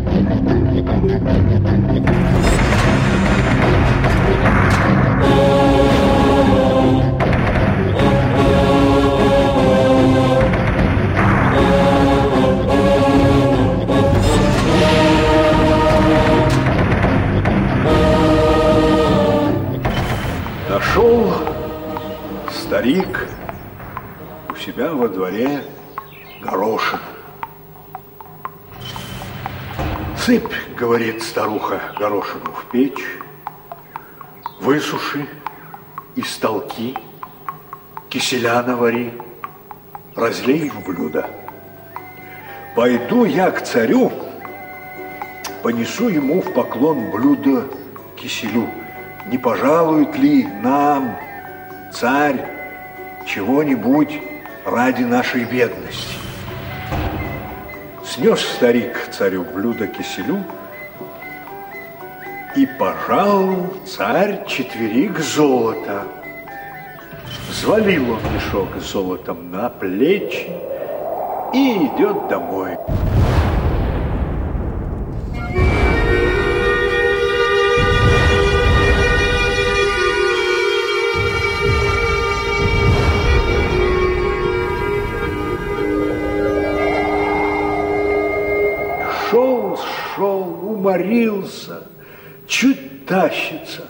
Нашел старик у себя во дворе горошину. Сыпь, говорит старуха, горошину в печь, высуши, истолки, киселя навари, разлей в блюдо. Пойду я к царю, понесу ему в поклон блюдо киселю. Не пожалует ли нам, царь, чего-нибудь ради нашей бедности? Снес старик царю блюдо киселю, и пожаловал царь четверик золота. Взвалил он мешок с золотом на плечи и идет домой. Шел, уморился, чуть тащится,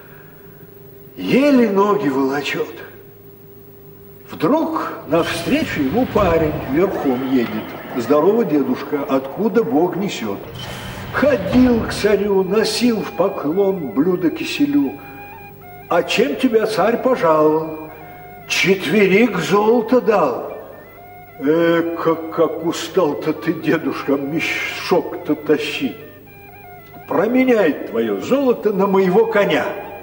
еле ноги волочет. Вдруг навстречу ему парень верхом едет. Здорово, дедушка, откуда Бог несет? Ходил к царю, носил в поклон блюдо киселю. А чем тебя царь пожаловал? Четверик золота дал. Как устал-то ты, дедушка, мешок-то тащить. Променяй твое золото на моего коня.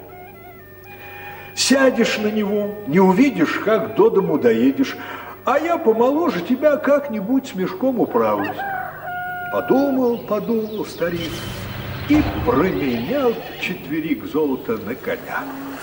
Сядешь на него, не увидишь, как до дому доедешь, а я помоложе тебя как-нибудь с мешком управлюсь. Подумал старик и променял четверик золота на коня.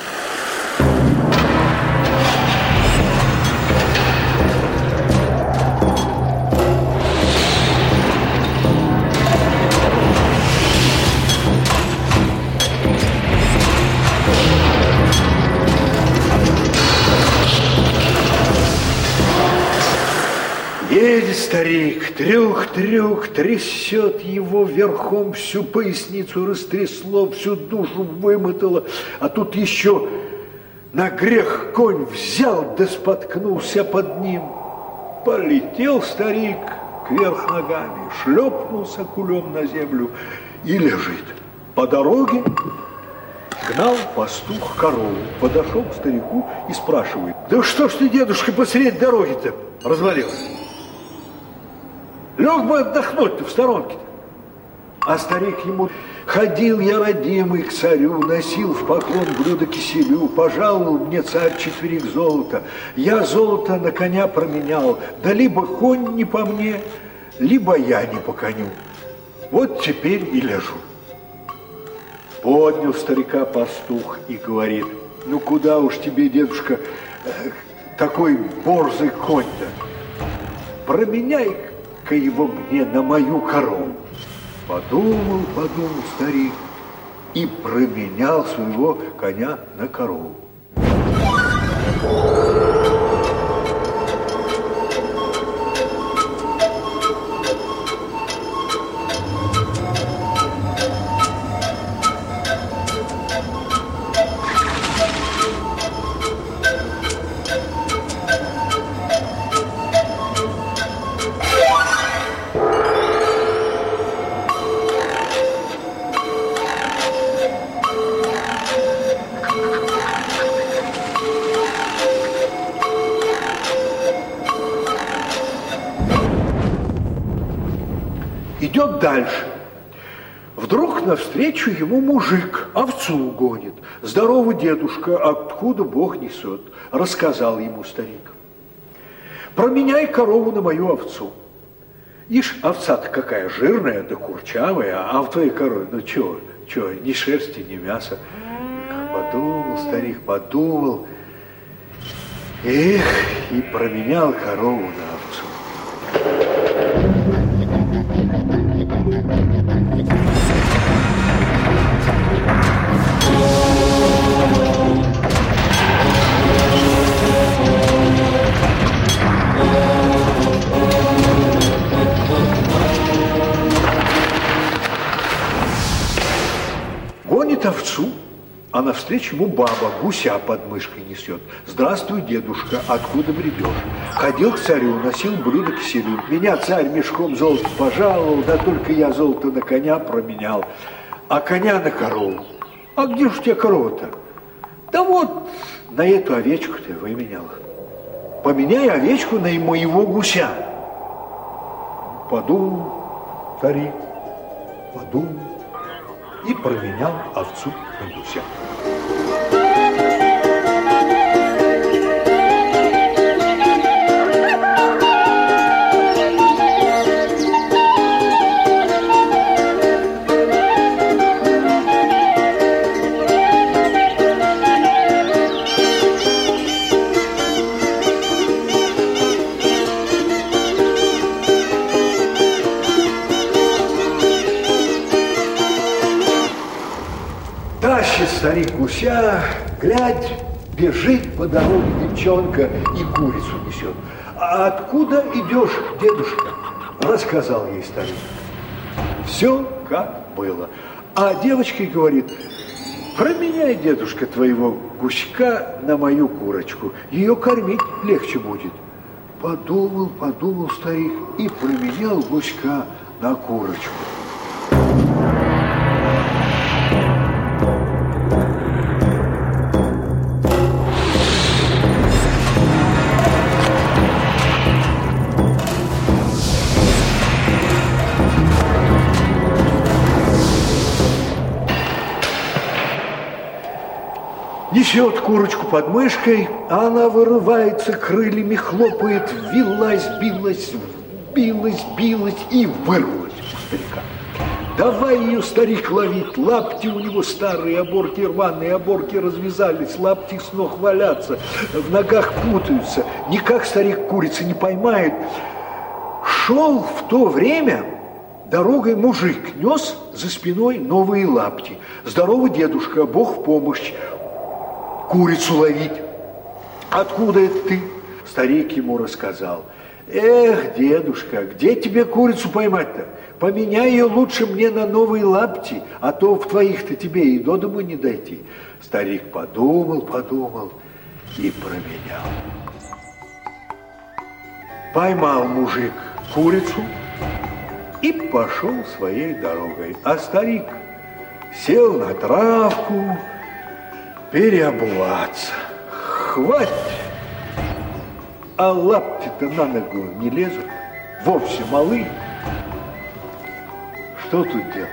Едет старик, трюк-трюк, трясет его верхом, всю поясницу растрясло, всю душу вымотало, а тут еще на грех конь взял да споткнулся под ним. Полетел старик кверх ногами, шлепнулся кулем на землю и лежит. По дороге гнал пастух корову, подошел к старику и спрашивает: да что ж ты, дедушка, посреди дороги-то развалился? Лег бы отдохнуть-то в сторонке-то. А старик ему: ходил я, родимый, к царю, носил в поклон блюдо киселю, пожаловал мне царь четверик золота. Я золото на коня променял, да либо конь не по мне, либо я не по коню. Вот теперь и лежу. Поднял старика пастух и говорит: ну куда уж тебе, дедушка, такой борзый конь-то? Променяй-ка его мне на мою корову. Подумал старик и променял своего коня на корову. Идет дальше. Вдруг навстречу ему мужик овцу гонит. Здорово, дедушка, откуда Бог несет? Рассказал ему старик. Променяй корову на мою овцу. Ишь, овца-то какая жирная да курчавая, а в твоей корове, ну чего, ни шерсти, ни мяса. Подумал старик, подумал. Эх, и променял корову на овцу. А навстречу ему баба гуся под мышкой несет. Здравствуй, дедушка, откуда бредешь? Ходил к царю, носил блюдо киселю. Меня царь мешком золота пожаловал, да только я золото на коня променял, а коня на корову. А где же у тебя корова-то? Да вот, на эту овечку ты выменял. Поменяй овечку на моего гуся. Подумал старик, подумал и променял овцу на гуся. Старик гуся, глядь, бежит по дороге девчонка и курицу несет. А откуда идешь, дедушка? Рассказал ей старик. Все как было. А девочка говорит, променяй, дедушка, твоего гуська на мою курочку. Ее кормить легче будет. Подумал, подумал старик и променял гуська на курочку. Несет курочку под мышкой, а она вырывается, крыльями хлопает, вилась, билась и вырвалась у старика. Давай ее, старик, ловить, лапти у него старые, оборки рваные, оборки развязались, лапти с ног валятся, в ногах путаются, никак старик курицы не поймает. Шел в то время дорогой мужик, нес за спиной новые лапти. Здорово, дедушка, Бог в помощь. Курицу ловить. Откуда это ты? Старик ему рассказал. Эх, дедушка, где тебе курицу поймать-то? Поменяй ее лучше мне на новые лапти, а то в твоих-то тебе и до дому не дойти. Старик подумал и променял. Поймал мужик курицу и пошел своей дорогой. А старик сел на травку, переобуваться. Хватит! А лапти-то на ногу не лезут, вовсе малы. Что тут делать?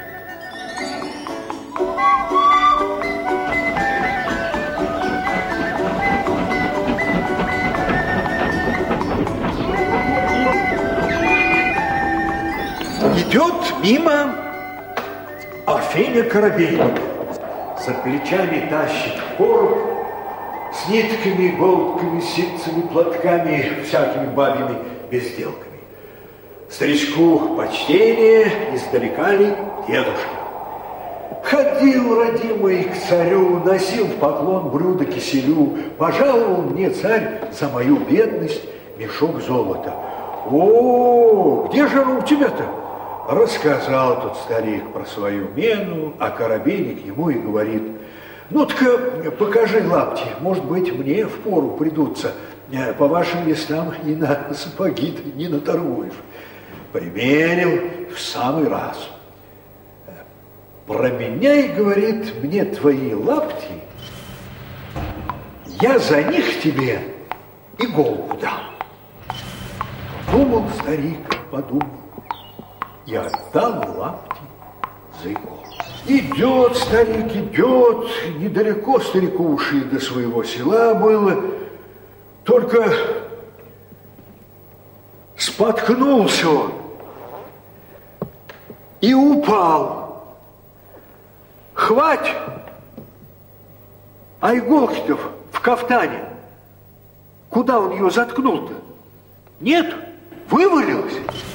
Идет мимо Афеня Коробейник. За плечами тащит короб с нитками, голубками, ситцами, платками, всякими бабьими безделками. Старичку почтение, издалека ли дедушка. Ходил, родимый, к царю, носил в поклон блюдо киселю, пожаловал мне царь за мою бедность мешок золота. О, где же оно у тебя-то? Рассказал тот старик про свою мену, а Коробейник ему и говорит, ну-ка, покажи лапти, может быть, мне впору придутся, по вашим местам и на сапоги не наторгуешь. Примерил в самый раз. Променяй, говорит, мне твои лапти, я за них тебе иголку дам. Подумал старик, подумал. И отдал лапти за иголку. Идет старик, идет, недалеко старику ушли до своего села было, только споткнулся он и упал. Хвать, а иголки-то в кафтане. Куда он ее заткнул-то? Нет, вывалилась.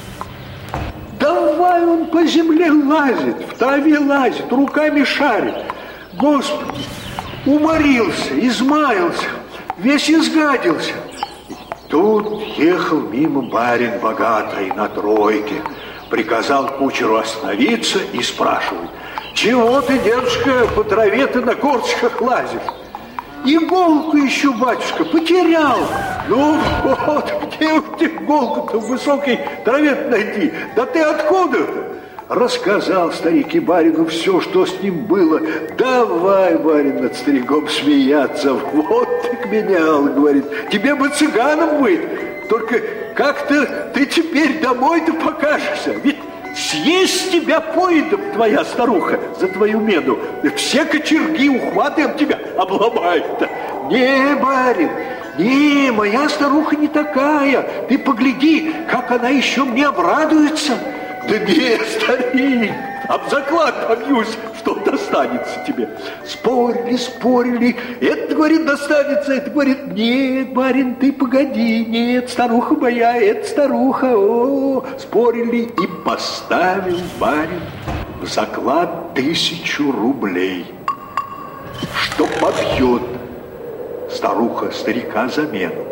Давай он по земле лазит, в траве лазит, руками шарит. Господи, уморился, измаялся, весь изгадился. Тут ехал мимо барин богатый на тройке. Приказал кучеру остановиться и спрашивает, Чего ты, дедушка, по траве-то на корточках лазишь? Иголку еще, батюшка, потерял. Ну вот, где иголку-то в высокой траве найти? Да ты откуда-то? Рассказал старик и барину все, что с ним было. Давай, барин, над стариком смеяться. Вот ты менял, говорит. Тебе бы цыганом быть. Только как-то ты теперь домой-то покажешься. Ведь съесть тебя поедом твоя старуха за твою меду. Все кочерги, ухваты об тебя обломают-то. Не, барин, не, моя старуха не такая. Ты погляди, как она еще мне обрадуется. Да не, старик, об заклад побьюсь, что достанется тебе. Спорили, спорили. Это, говорит, достанется, это, говорит, нет, барин, ты погоди. Нет, старуха моя, это старуха. О, спорили и поставил барин в заклад 1000 рублей, что побьет старуха старика за меду.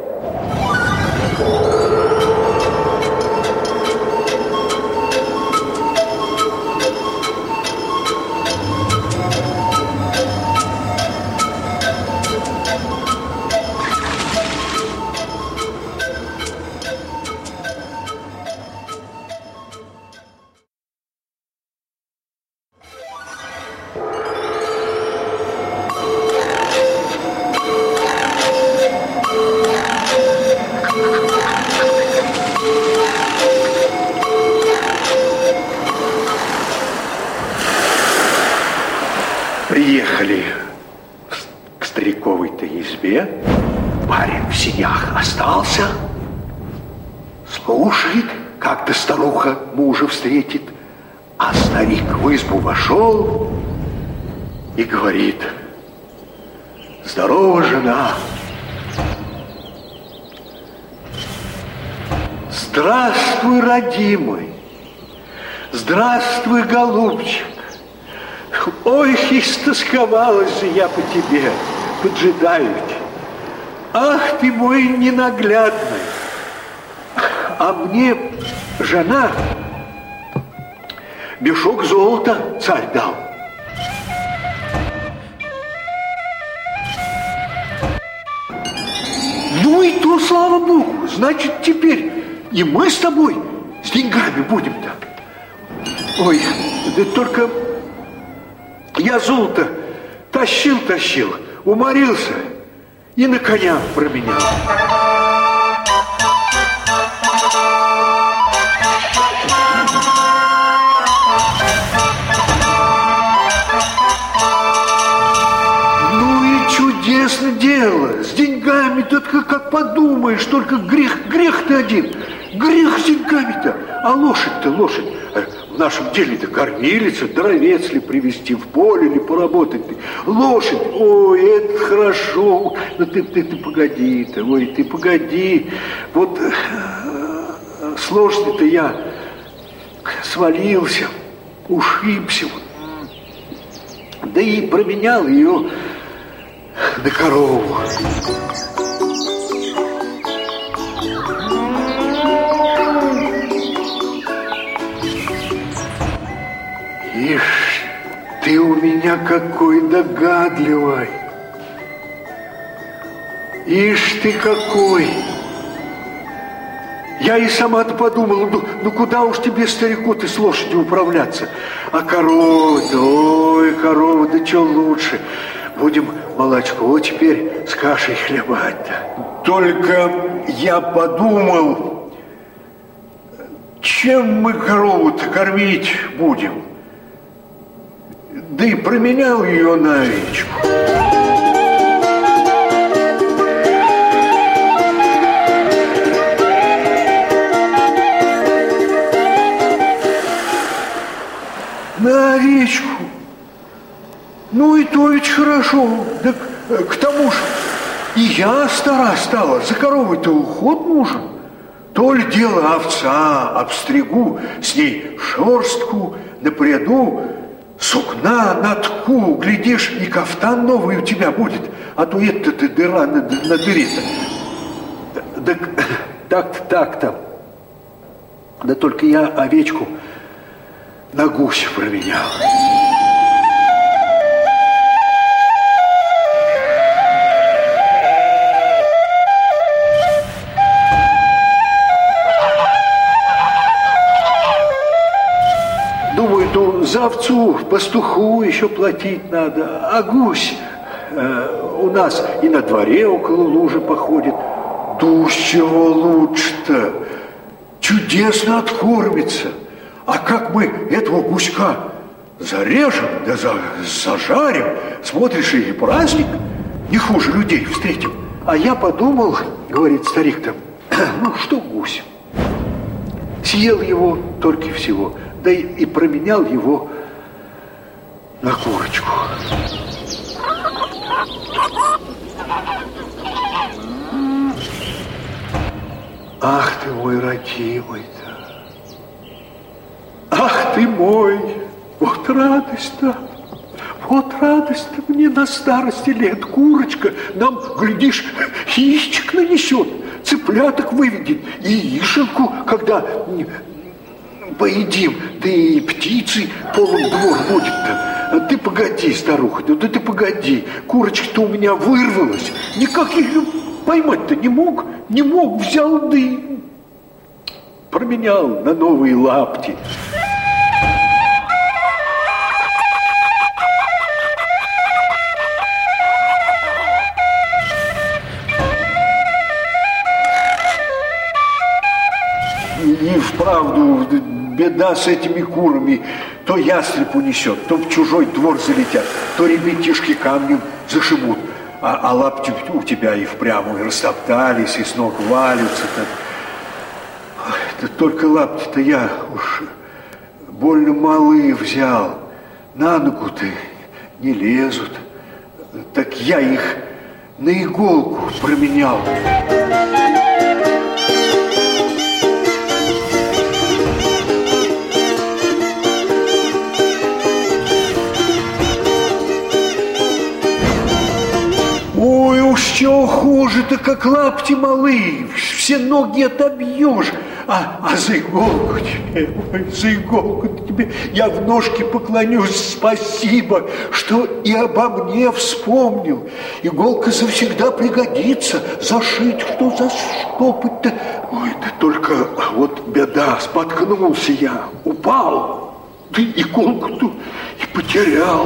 Приехали к стариковой-то избе. Барин в синях остался. Слушает, как-то старуха мужа встретит. А старик в избу вошел и говорит: здорово, жена. Здравствуй, родимый. Здравствуй, голубчик. Ой, истосковалась же я по тебе, поджидаю тебя. Ах ты мой ненаглядный. А мне жена мешок золота царь дал. Ну и то, слава Богу, значит, теперь и мы с тобой с деньгами будем-то. Ой, да только я золото тащил, уморился и на коня променял. Ну и чудесное дело. С деньгами только как подумаешь, только грех-то один. Грех с деньгами-то. А лошадь-то, лошадь. В нашем деле-то кормилица, дровец ли привезти в поле, или поработать. Лошадь, ой, это хорошо. Но ты погоди-то, ой, ты погоди. Вот с лошади-то я свалился, ушибся. Да и променял ее на корову. Ишь, ты у меня какой догадливый. Ишь ты какой. Я и сама-то подумала, ну куда уж тебе, старику-то, с лошадью управляться? А корова-то, ой, корова, да что лучше. Будем молочко теперь с кашей хлебать-то. Только я подумал, чем мы корову-то кормить будем? Да и променял ее на овечку. На овечку. Ну и то ведь хорошо. Да к тому же и я стара стала, за коровой-то уход нужен. То ли дело овца, обстригу, с ней шерстку напряду, сукна натку, глядишь, и кафтан новый у тебя будет, а то это-то дыра на дыре-то. Да так-то. Да только я овечку на гуся променял. за овцу пастуху еще платить надо, а гусь у нас и на дворе около лужи походит. Душ чего лучше-то? Чудесно откормится. А как мы этого гуська зарежем, да зажарим, смотришь, и праздник не хуже людей встретим. А я подумал, говорит старик там, ну что гусь, съел его только и всего, да и променял его на курочку. Ах ты мой родимый-то, ах ты мой, вот радость-то, вот радость-то мне на старости лет. Курочка нам, глядишь, яичек нанесет, цыпляток выведет, и яишенку, когда поедим, да и птицы полон двор будет-то. Ты погоди, старуха, да ты погоди, курочка-то у меня вырвалась, никак ее поймать-то не мог, взял, да и променял на новые лапти. И вправду беда с этими курами. То ястреб унесет, то в чужой двор залетят, то ребятишки камнем зашибут. А лапти у тебя и впрямую и растоптались, и с ног валятся-то. Да только лапти-то я уж больно малые взял. На ногу-то не лезут. Так я их на иголку променял. Ой, уж чего хуже-то, как лапти малые, все ноги отобьешь, а за иголку тебе, ой, за иголку тебе я в ножки поклонюсь, спасибо, что и обо мне вспомнил. Иголка завсегда пригодится, зашить, что заштопать-то. Ой, да только вот беда, споткнулся я, упал, да иголку-то и потерял.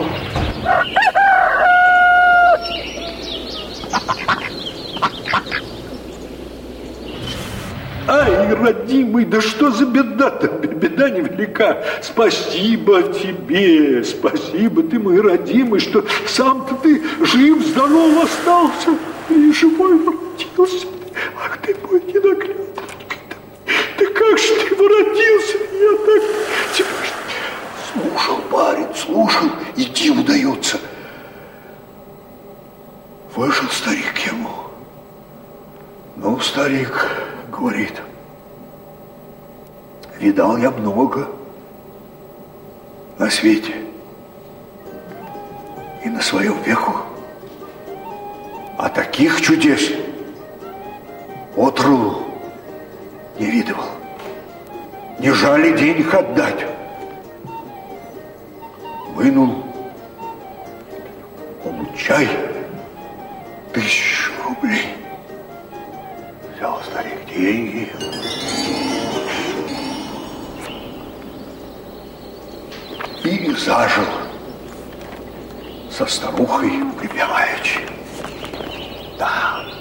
Ай, родимый, да что за беда-то? Беда невелика. Спасибо тебе, спасибо, ты мой родимый, что сам-то ты жив-здоров остался и живой воротился. Ах ты мой ненаглядный. Да как же ты воротился? Я так тебя слушал, парень, слушал, и диву дается. Вышел старик к ему. Ну, старик говорит, видал я много на свете и на своем веку, а таких чудес отру не видывал. Не жали денег отдать. Вынул получай 1000 рублей. Взял старик деньги и зажил со старухой припеваючи. Да.